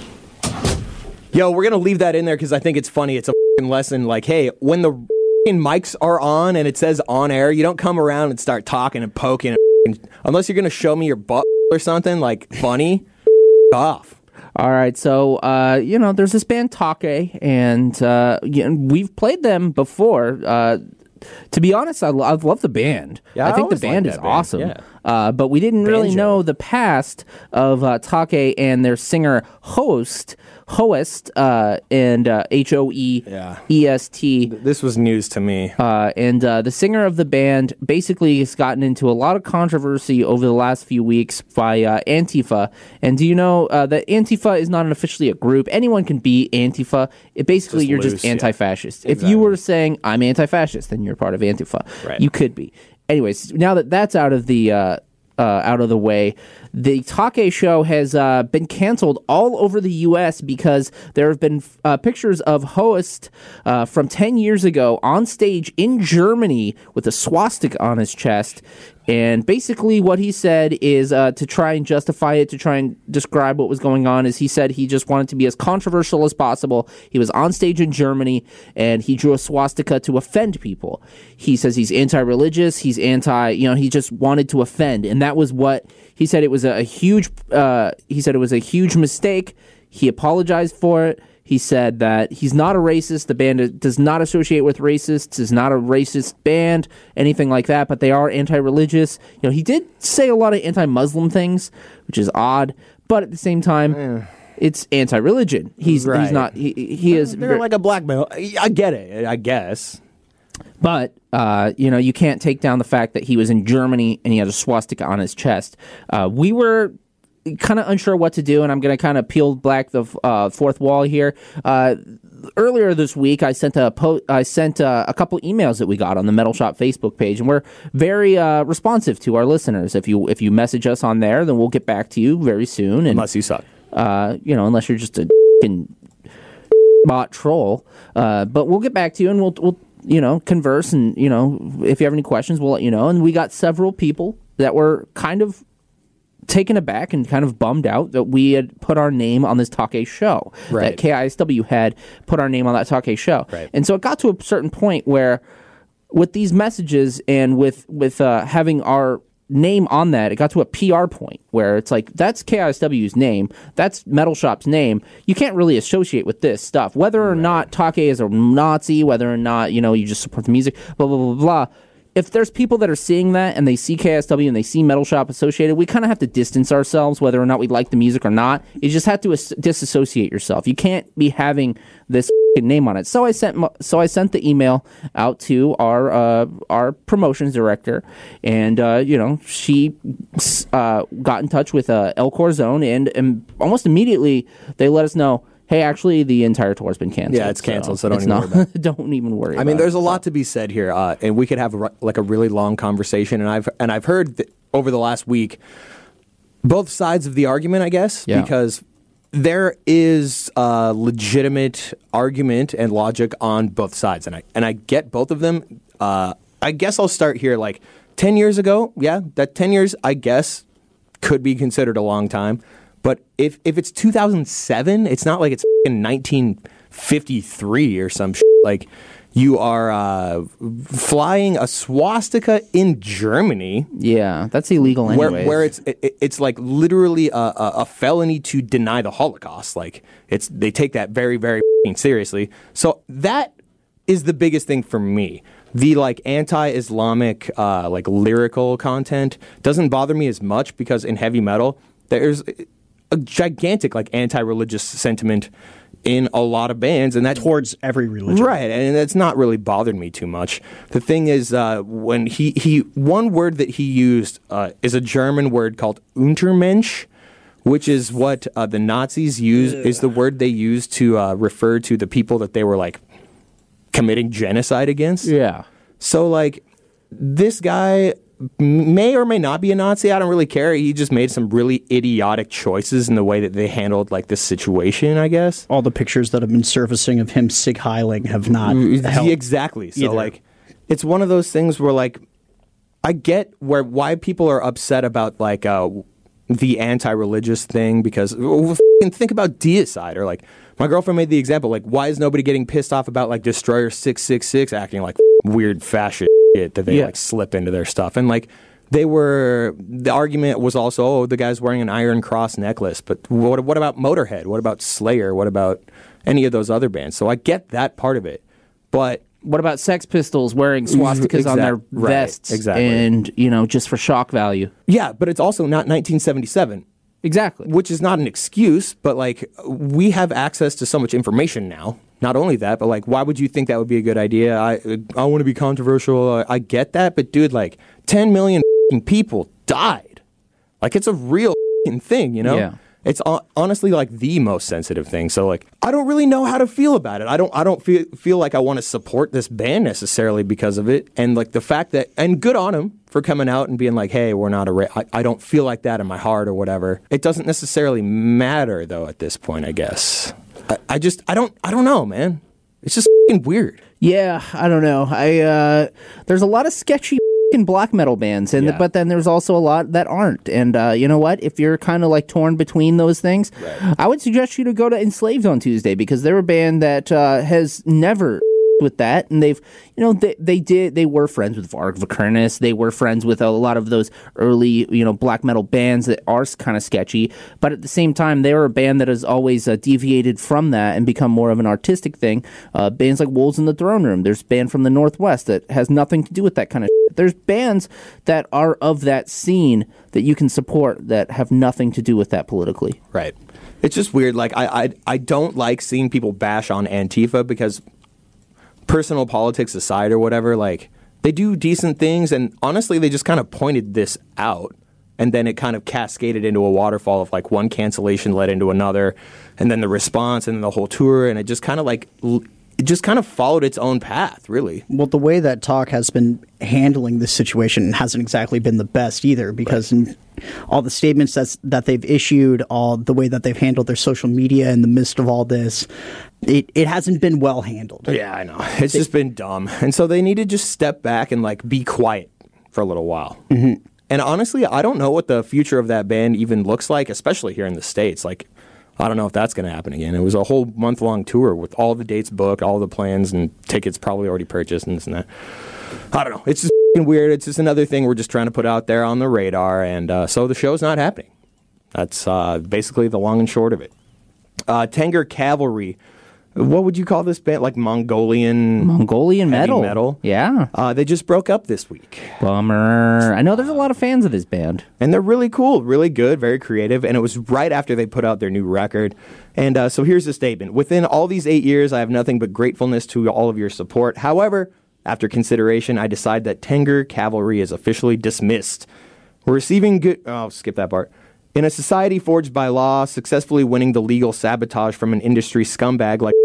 Yo, we're gonna leave that in there because I think it's funny. It's a f***ing lesson. Like, hey, when the f***ing mics are on and it says on air, you don't come around and start talking and poking, and f***ing, unless you're gonna show me your butt or something like funny. F- off. All right, so uh, you know, there's this band Take, and uh, you know, we've played them before. Uh, to be honest, I, lo- I love the band. Yeah, I I think the always liked band that is band, awesome. yeah. Uh, but we didn't really Banjo. know the past of uh, Take and their singer Host, Hoest, uh, and uh, H O E Yeah. E S T. This was news to me. Uh, and uh, the singer of the band basically has gotten into a lot of controversy over the last few weeks by uh, Antifa. And do you know uh, that Antifa is not an officially a group? Anyone can be Antifa. It basically Just you're loose, just yeah. anti-fascist. If Exactly. you were saying I'm anti-fascist, then you're part of Antifa. Right. You could be. Anyways, now that that's out of the uh, uh, out of the way, the Take show has uh, been canceled all over the U S because there have been uh, pictures of Hoest uh, from ten years ago on stage in Germany with a swastika on his chest. And basically what he said is uh, to try and justify it, to try and describe what was going on, is he said he just wanted to be as controversial as possible. He was on stage in Germany, and he drew a swastika to offend people. He says he's anti-religious, he's anti, you know, he just wanted to offend. And that was what, he said it was a, a huge, uh, he said it was a huge mistake. He apologized for it. He said that he's not a racist. The band does not associate with racists, is not a racist band, anything like that, but they are anti-religious. You know, he did say a lot of anti-Muslim things, which is odd, but at the same time, it's anti-religion. He's Right. he's not, he, he is... They're like a blackmail. I get it, I guess. But, uh, you know, you can't take down the fact that he was in Germany and he had a swastika on his chest. Uh, we were kind of unsure what to do, and I'm going to kind of peel back the uh, fourth wall here. Uh, earlier this week, I sent a po- I sent uh, a couple emails that we got on the Metal Shop Facebook page, and we're very uh, responsive to our listeners. If you if you message us on there, then we'll get back to you very soon. And, Unless you suck. uh, you know, unless you're just a f***ing bot troll. Uh, but we'll get back to you, and we'll we'll you know converse, and you know if you have any questions, we'll let you know. And we got several people that were kind of taken aback and kind of bummed out that we had put our name on this Talk A show. Right. That K I S W had put our name on that Talk A show. Right. And so it got to a certain point where with these messages and with, with uh, having our name on that, it got to a P R point where it's like, that's K I S W's name, that's Metal Shop's name. You can't really associate with this stuff. Whether or right. not Talk A is a Nazi, whether or not, you know, you just support the music, blah, blah, blah, blah. If there's people that are seeing that and they see K S W and they see Metal Shop associated, we kind of have to distance ourselves, whether or not we like the music or not. You just have to as- disassociate yourself. You can't be having this name on it. So I sent so I sent the email out to our uh, our promotions director, and uh, you know she uh, got in touch with uh, El Corazon, and, and almost immediately they let us know, hey, actually, the entire tour has been canceled. Yeah, it's canceled, so, so don't even not, worry about it. Don't even worry I about mean, there's it, a lot so. to be said here, uh, and we could have a, like a really long conversation, and I've and I've heard th- over the last week both sides of the argument, I guess, yeah. because there is a legitimate argument and logic on both sides, and I and I get both of them. Uh, I guess I'll start here. Like ten years ago, yeah, that ten years, I guess, could be considered a long time. But if if it's two thousand seven, it's not like it's in nineteen fifty-three or some shit. Like you are uh, flying a swastika in Germany. Yeah, that's illegal anyways. Where, where it's it, it's like literally a, a, a felony to deny the Holocaust. Like it's they take that very very seriously. So that is the biggest thing for me. The like anti-Islamic uh, like lyrical content doesn't bother me as much because in heavy metal there's a gigantic like anti-religious sentiment in a lot of bands, and that towards every religion, right? And that's not really bothered me too much. The thing is, uh, when he he one word that he used uh, is a German word called Untermensch, which is what uh, the Nazis use is the word they used to uh, refer to the people that they were like committing genocide against. Yeah. So like this guy may or may not be a Nazi. I don't really care. He just made some really idiotic choices in the way that they handled like this situation, I guess. All the pictures that have been surfacing of him sig heiling have not helped. Exactly. So either. Like it's one of those things where like I get where why people are upset about like uh, the anti-religious thing because think about deicide or like my girlfriend made the example like why is nobody getting pissed off about like Destroyer six six six acting like weird fascist shit that they yeah. like slip into their stuff and like they were the argument was also oh the guy's wearing an Iron Cross necklace but what what about Motorhead, what about Slayer, what about any of those other bands? So I get that part of it, but what about Sex Pistols wearing swastikas exact, on their right, vests exactly. and you know just for shock value? Yeah, but it's also not nineteen seventy-seven. Exactly. Which is not an excuse, but like we have access to so much information now. Not only that, but like why would you think that would be a good idea? I I want to be controversial. I, I get that, but dude, like ten million people died. Like it's a real thing, you know? Yeah. It's honestly like the most sensitive thing. So like I don't really know how to feel about it. I don't I don't feel feel like I want to support this band necessarily because of it. And like the fact that and good on him for coming out and being like, hey, we're not a ra- I, I don't feel like that in my heart or whatever. It doesn't necessarily matter though at this point, I guess. I, I just I don't I don't know, man. It's just f***ing weird. Yeah, I don't know. I uh, there's a lot of sketchy f***ing black metal bands, and Yeah. but then there's also a lot that aren't. And uh, you know what? If you're kind of like torn between those things, Right. I would suggest you to go to Enslaved on Tuesday because they're a band that uh, has never with that, and they've you know they they did they were friends with Varg Vikernes, they were friends with a lot of those early you know black metal bands that are kind of sketchy, but at the same time they were a band that has always uh, deviated from that and become more of an artistic thing. Uh, bands like Wolves in the Throne Room, there's a band from the Northwest that has nothing to do with that kind of shit. There's bands that are of that scene that you can support that have nothing to do with that politically. Right. It's just weird. Like I I I don't like seeing people bash on Antifa because personal politics aside or whatever, like they do decent things, and honestly they just kind of pointed this out and then it kind of cascaded into a waterfall of like one cancellation led into another and then the response and then the whole tour, and it just kind of like l- it just kind of followed its own path, really. Well, the way that Talk has been handling this situation hasn't exactly been the best either, because right. in all the statements that's, that they've issued, all the way that they've handled their social media in the midst of all this, it, it hasn't been well handled. Yeah, I know. It's it, just been dumb. And so they need to just step back and like be quiet for a little while. Mm-hmm. And honestly, I don't know what the future of that band even looks like, especially here in the States. Like, I don't know if that's going to happen again. It was a whole month-long tour with all the dates booked, all the plans, and tickets probably already purchased and this and that. I don't know. It's just weird. It's just another thing we're just trying to put out there on the radar, and uh, so the show's not happening. That's uh, basically the long and short of it. Uh, Tanger Cavalry. What would you call this band? Like Mongolian... Mongolian metal. metal. Yeah. Uh, they just broke up this week. Bummer. I know there's a lot of fans of this band. And they're really cool, really good, very creative. And it was right after they put out their new record. And uh, so here's the statement. Within all these eight years, I have nothing but gratefulness to all of your support. However, after consideration, I decide that Tanger Cavalry is officially dismissed. We're receiving good... Oh, I'll skip that part. In a society forged by law, successfully winning the legal sabotage from an industry scumbag like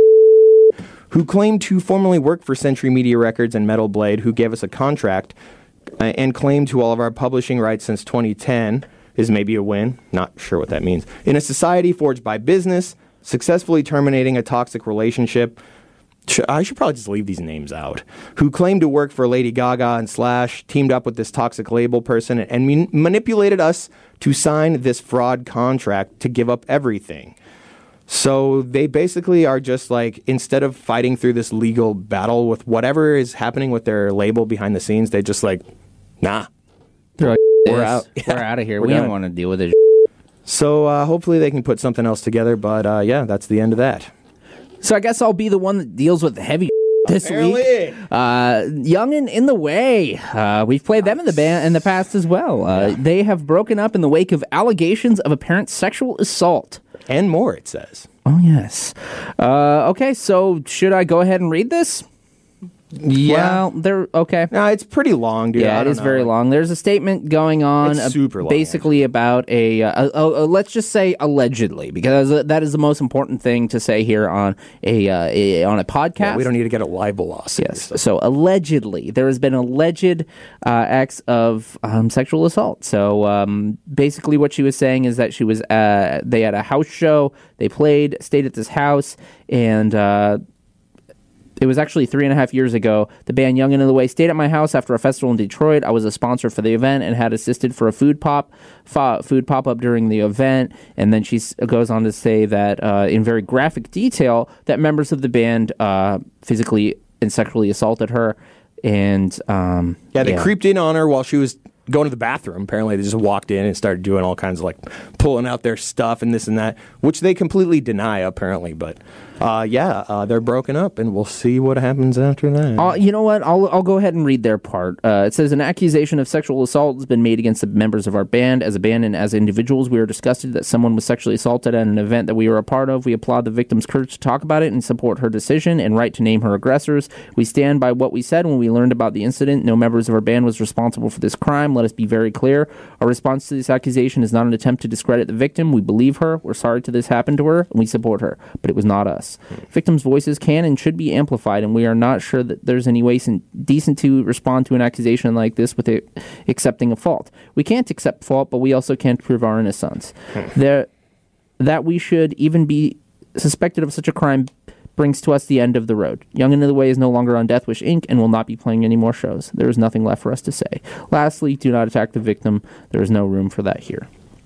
who claimed to formerly work for Century Media Records and Metal Blade, who gave us a contract uh, and claimed to all of our publishing rights since twenty ten, is maybe a win. Not sure what that means. In a society forged by business, successfully terminating a toxic relationship. I should probably just leave these names out. Who claimed to work for Lady Gaga and Slash, teamed up with this toxic label person, and man- manipulated us to sign this fraud contract to give up everything. So they basically are just like, instead of fighting through this legal battle with whatever is happening with their label behind the scenes, they just like, nah. They're like, we're out. We're out of here. We're We done. don't want to deal with it. So uh, hopefully they can put something else together, but uh, yeah, that's the end of that. So I guess I'll be the one that deals with the heavy this Apparently. week. Uh, Young and In the Way. Uh, we've played them in the band in the past as well. Uh, yeah. They have broken up in the wake of allegations of apparent sexual assault. And more, it says. Oh, yes. Uh, okay, so should I go ahead and read this? Yeah. Well, they're okay. No, it's pretty long, dude. Yeah, I it don't is know. very long. There's a statement going on, It's super uh, long, basically about a, uh, a, a, a, let's just say allegedly, because that is the most important thing to say here on a, uh, a on a podcast. Yeah, we don't need to get a libel lawsuit. Yes. So allegedly, there has been alleged uh, acts of um, sexual assault. So um, basically, what she was saying is that she was uh, they had a house show, they played, stayed at this house, and. Uh, It was actually three and a half years ago. The band Young and In the Way stayed at my house after a festival in Detroit. I was a sponsor for the event and had assisted for a food pop, fa- food pop up during the event. And then she s- goes on to say that uh, in very graphic detail that members of the band uh, physically and sexually assaulted her. And um, yeah, they yeah. creeped in on her while she was going to the bathroom. Apparently, they just walked in and started doing all kinds of like pulling out their stuff and this and that, which they completely deny apparently. But uh, yeah, uh, they're broken up, and we'll see what happens after that. Uh, you know what? I'll I'll go ahead and read their part. Uh, it says an accusation of sexual assault has been made against the members of our band. As a band and as individuals, we are disgusted that someone was sexually assaulted at an event that we were a part of. We applaud the victim's courage to talk about it and support her decision and right to name her aggressors. We stand by what we said when we learned about the incident. No members of our band was responsible for this crime. Let us be very clear. Our response to this accusation is not an attempt to discredit the victim. We believe her. We're sorry to this happened to her, and we support her. But it was not us. Victims' voices can and should be amplified, and we are not sure that there's any way decent to respond to an accusation like this with it accepting a fault. We can't accept fault, but we also can't prove our innocence. There, that we should even be suspected of such a crime brings to us the end of the road. Young and In the Way is no longer on Death Wish Incorporated and will not be playing any more shows. There is nothing left for us to say. Lastly, do not attack the victim. There is no room for that here.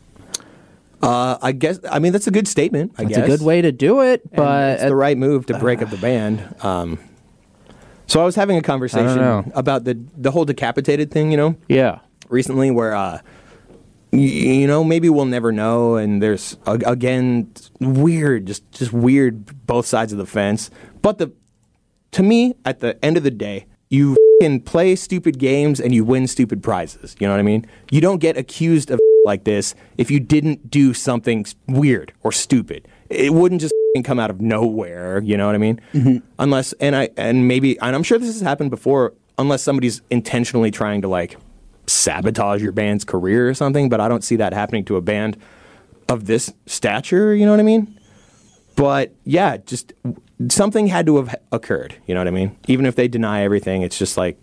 Uh, I guess, I mean, that's a good statement, I That's guess. a good way to do it, And but... it's the right move to break up the band. Um, so I was having a conversation about the, the whole decapitated thing, you know? Yeah. Recently where, uh, y- you know, maybe we'll never know, and there's, uh, again, weird, just, just weird both sides of the fence. But the, to me, at the end of the day, you can play stupid games and you win stupid prizes. You know what I mean? You don't get accused of like this if you didn't do something weird or stupid. It wouldn't just come out of nowhere. You know what I mean? Mm-hmm. Unless, and I, and maybe, and I'm sure this has happened before, unless somebody's intentionally trying to like sabotage your band's career or something. But I don't see that happening to a band of this stature. You know what I mean? But yeah, just something had to have occurred. You know what I mean? Even if they deny everything, it's just like.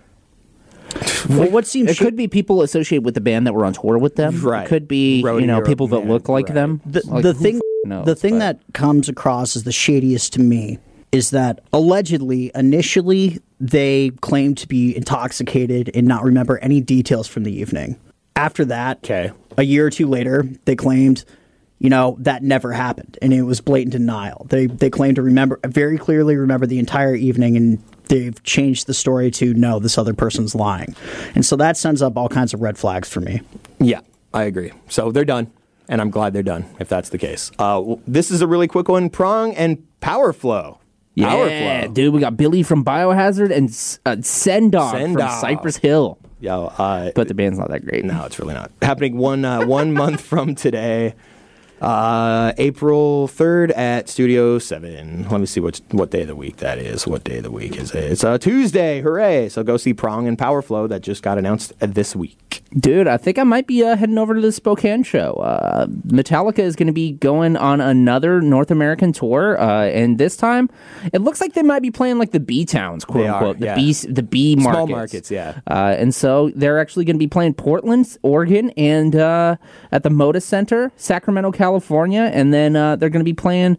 Well, what seems it could be people associated with the band that were on tour with them. Right. It could be Road you know Europe, people that man. look like Right. them. The, Like, the who thing, f- knows, the thing but- that comes across as the shadiest to me is that allegedly, initially, they claimed to be intoxicated and not remember any details from the evening. After that, Okay. a year or two later, they claimed, you know, that never happened, and it was blatant denial. They they claimed to remember very clearly remember the entire evening, and they've changed the story to no, this other person's lying, and so that sends up all kinds of red flags for me. Yeah, I agree. So they're done, and I'm glad they're done if that's the case. Uh, w- this is a really quick one: Prong and Power Flow. Power Yeah, Flow. dude, we got Billy from Biohazard and S- uh, Sendog from Sendog. Cypress Hill. Yo, uh, But the band's not that great. no, it's really not happening. One uh, one month from today, uh, April third at Studio Seven. Let me see what what day of the week that is. What day of the week is it? It's a Tuesday. Hooray! So go see Prong and Power Flow that just got announced uh, this week. Dude, I think I might be uh, heading over to the Spokane show. Uh, Metallica is going to be going on another North American tour, uh, and this time it looks like they might be playing like the B towns, quote They are, unquote, the yeah. B the B markets. Small markets, yeah. Uh, and so they're actually going to be playing Portland, Oregon, and uh, at the Moda Center, Sacramento, California, and then uh, they're going to be playing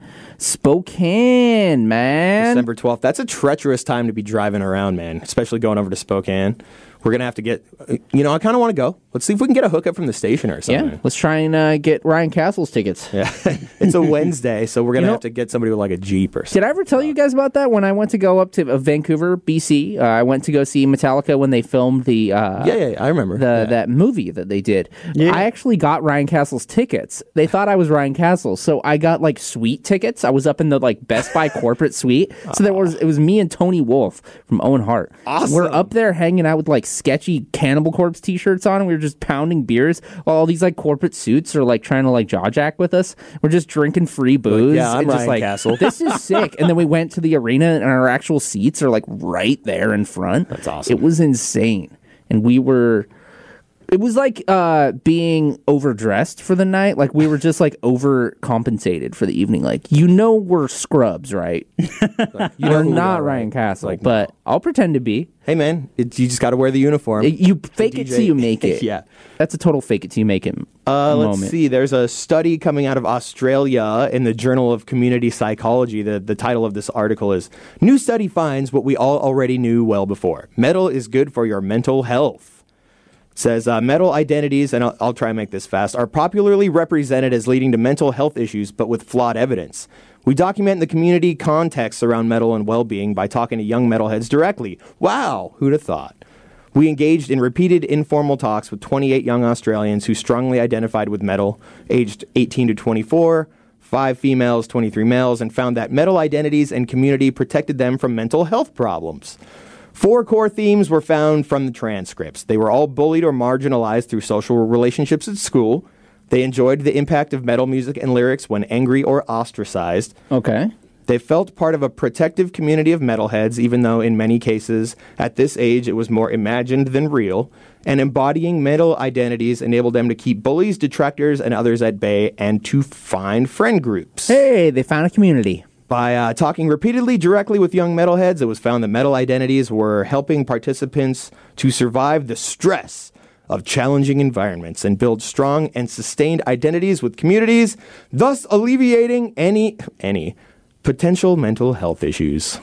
Spokane, man. December twelfth. That's a treacherous time to be driving around, man, especially going over to Spokane. We're going to have to get, you know, I kind of want to go. Let's see if we can get a hookup from the station or something. Yeah, let's try and uh, get Ryan Castle's tickets. Yeah. It's a Wednesday, so we're going to You know- have to get somebody with like a Jeep or something. Did I ever tell you guys about that when I went to go up to uh, Vancouver, B C? Uh, I went to go see Metallica when they filmed the uh, Yeah, yeah, yeah, I remember. the Yeah. that movie that they did. I actually got Ryan Castle's tickets. They thought I was Ryan Castle, so I got like suite tickets. I was up in the like Best Buy corporate suite. So there was it was me and Tony Wolf from Owen Hart. Awesome. We're up there hanging out with like sketchy Cannibal Corpse t-shirts on, and we were just pounding beers while all these like corporate suits are like trying to like jaw jack with us. We're just drinking free booze. yeah, I'm and just Ryan like, Castle. This is sick. And then we went to the arena, and our actual seats are like right there in front. That's awesome. It was insane. And we were it was like uh being overdressed for the night. Like we were just like overcompensated for the evening. Like, you know, we're scrubs, right? You're who we not are, right? Ryan Castle, Like, but I'll pretend to be. Hey, man, it, you just got to wear the uniform. It- you fake it D J. till you make it. Yeah. That's a total fake it till you make it Uh, let's moment. see. There's a study coming out of Australia in the Journal of Community Psychology. The, the title of this article is New Study Finds What We All Already Knew Well Before. Metal is good for your mental health. It says uh, metal identities, and I'll, I'll try and make this fast, are popularly represented as leading to mental health issues, but with flawed evidence. We document the community context around metal and well-being by talking to young metalheads directly. Wow, who'd have thought? We engaged in repeated informal talks with twenty-eight young Australians who strongly identified with metal, aged eighteen to twenty-four, five females, twenty-three males, and found that metal identities and community protected them from mental health problems. Four core themes were found from the transcripts. They were all bullied or marginalized through social relationships at school. They enjoyed the impact of metal music and lyrics when angry or ostracized. Okay. They felt part of a protective community of metalheads, even though in many cases at this age it was more imagined than real. And embodying metal identities enabled them to keep bullies, detractors, and others at bay and to find friend groups. Hey, they found a community. By uh, talking repeatedly directly with young metalheads, it was found that metal identities were helping participants to survive the stress of challenging environments and build strong and sustained identities with communities, thus alleviating any any potential mental health issues.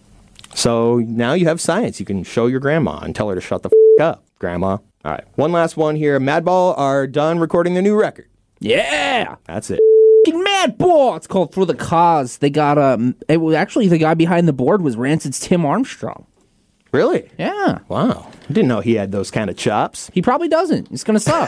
So now you have science. You can show your grandma and tell her to shut the f*** up, grandma. All right, one last one here. Madball are done recording their new record. Yeah. That's it. Fucking Madball. It's called For the Cause. They got um. It was actually the guy behind the board was Rancid's Tim Armstrong. Really? Yeah. Wow. I didn't know he had those kind of chops. He probably doesn't. It's gonna suck.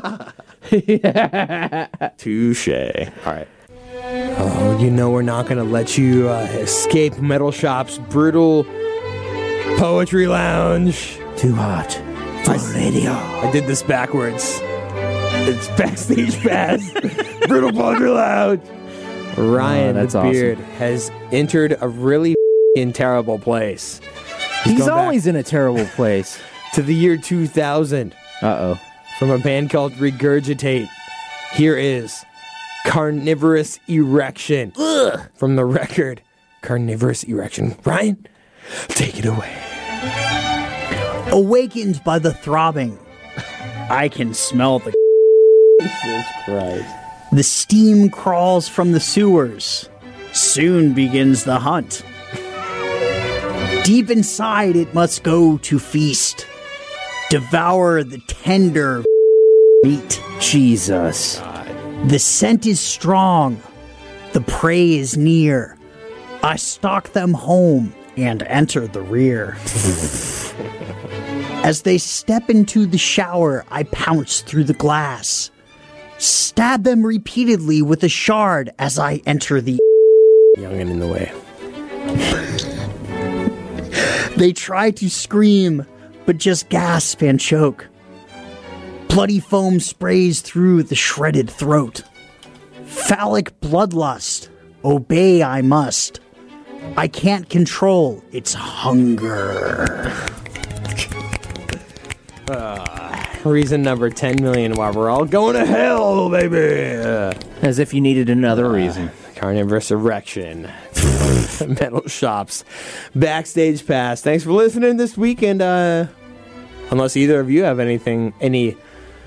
Touche. All right. Oh, you know we're not going to let you uh, escape Metal Shop's brutal poetry lounge. Too hot for radio. I did this backwards. It's Backstage Pass. Brutal poetry lounge. Ryan, Oh, that's the awesome. Beard, has entered a really f***ing terrible place. He's going back always in a terrible place. to the year two thousand Uh oh. from a band called Regurgitate. Here is Carnivorous Erection from the record carnivorous erection. Ryan, take it away. Awakened by the throbbing, I can smell the Jesus Christ. The steam crawls from the sewers. Soon begins the hunt. Deep inside it must go to feast. Devour the tender meat. Jesus. The scent is strong. The prey is near. I stalk them home and enter the rear. As they step into the shower, I pounce through the glass. Stab them repeatedly with a shard as I enter the Youngin' in the way. They try to scream, but just gasp and choke. Bloody foam sprays through the shredded throat. Phallic bloodlust, obey I must. I can't control its hunger. Uh, reason number ten million why we're all going to hell, baby. Uh, As if you needed another reason. Carnivorous erection. Metal Shops. Backstage Pass. Thanks for listening this weekend. Uh, unless either of you have anything, any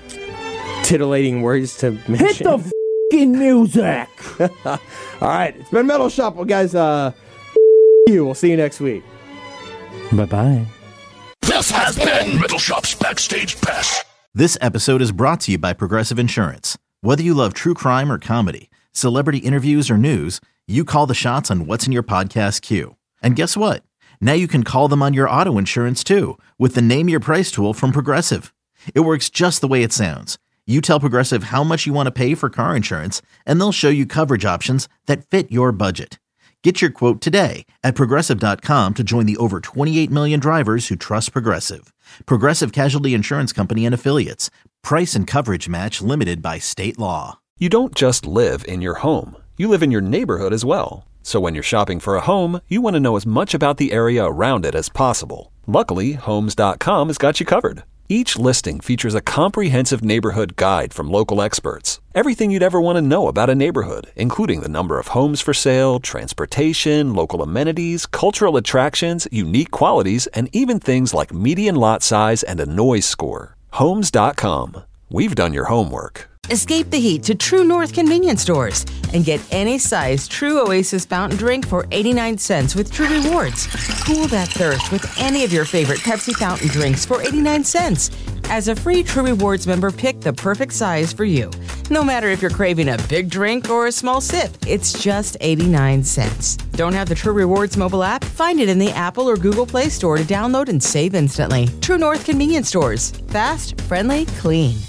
titillating words to mention. Hit the f***ing music! All right, it's been Metal Shop. Well, guys, uh, you. We'll see you next week. Bye-bye. This has been Metal Shop's Backstage Pass. This episode is brought to you by Progressive Insurance. Whether you love true crime or comedy, celebrity interviews or news, you call the shots on what's in your podcast queue. And guess what? Now you can call them on your auto insurance too with the Name Your Price tool from Progressive. It works just the way it sounds. You tell Progressive how much you want to pay for car insurance, and they'll show you coverage options that fit your budget. Get your quote today at Progressive dot com to join the over twenty-eight million drivers who trust Progressive. Progressive Casualty Insurance Company and Affiliates. Price and coverage match limited by state law. You don't just live in your home. You live in your neighborhood as well. So when you're shopping for a home, you want to know as much about the area around it as possible. Luckily, Homes dot com has got you covered. Each listing features a comprehensive neighborhood guide from local experts. Everything you'd ever want to know about a neighborhood, including the number of homes for sale, transportation, local amenities, cultural attractions, unique qualities, and even things like median lot size and a noise score. Homes dot com. We've done your homework. Escape the heat to True North convenience stores and get any size True Oasis fountain drink for eighty-nine cents with True Rewards. Cool that thirst with any of your favorite Pepsi fountain drinks for eighty-nine cents. As a free True Rewards member, pick the perfect size for you. No matter if you're craving a big drink or a small sip, it's just eighty-nine cents. Don't have the True Rewards mobile app? Find it in the Apple or Google Play Store to download and save instantly. True North convenience stores. Fast, friendly, clean.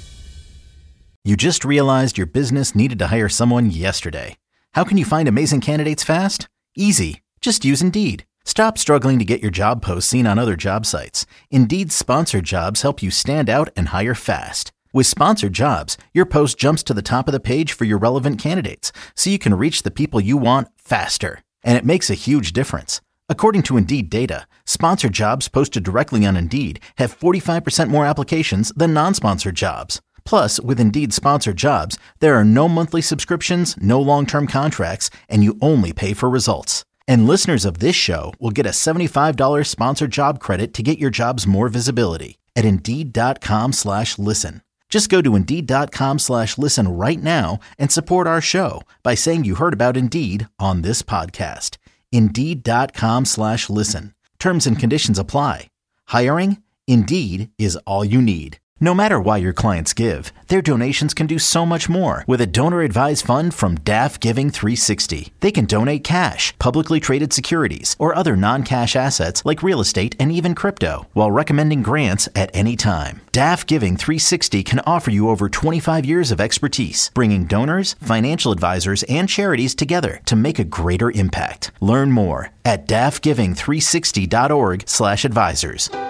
You just realized your business needed to hire someone yesterday. How can you find amazing candidates fast? Easy. Just use Indeed. Stop struggling to get your job posts seen on other job sites. Indeed's sponsored jobs help you stand out and hire fast. With sponsored jobs, your post jumps to the top of the page for your relevant candidates, so you can reach the people you want faster. And it makes a huge difference. According to Indeed data, sponsored jobs posted directly on Indeed have forty-five percent more applications than non-sponsored jobs. Plus, with Indeed sponsored jobs, there are no monthly subscriptions, no long-term contracts, and you only pay for results. And listeners of this show will get a seventy-five dollars sponsored job credit to get your jobs more visibility at Indeed.com slash listen. Just go to Indeed.com slash listen right now and support our show by saying you heard about Indeed on this podcast. Indeed.com slash listen. Terms and conditions apply. Hiring? Indeed is all you need. No matter why your clients give, their donations can do so much more with a donor-advised fund from D A F Giving three sixty. They can donate cash, publicly traded securities, or other non-cash assets like real estate and even crypto, while recommending grants at any time. D A F Giving three sixty can offer you over twenty-five years of expertise, bringing donors, financial advisors, and charities together to make a greater impact. Learn more at D A F giving three sixty dot org slash advisors.